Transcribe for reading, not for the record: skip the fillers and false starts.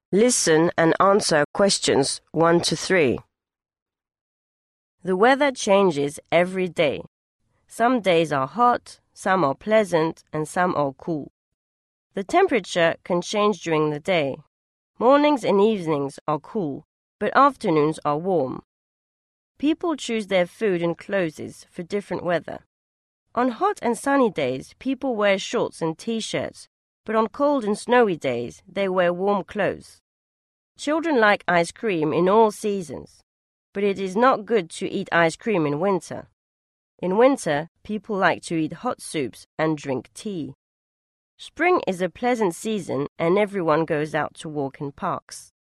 Listen and answer questions 1 to 3. The weather changes every day. Some days are hot, some are pleasant, and some are cool. The temperature can change during the day. Mornings and evenings are cool, but afternoons are warm. People choose their food and clothes for different weather. On hot and sunny days, people wear shorts and t-shirts, but on cold and snowy days, they wear warm clothes. Children like ice cream in all seasons, but it is not good to eat ice cream in winter. In winter, people like to eat hot soups and drink tea. Spring is a pleasant season and everyone goes out to walk in parks.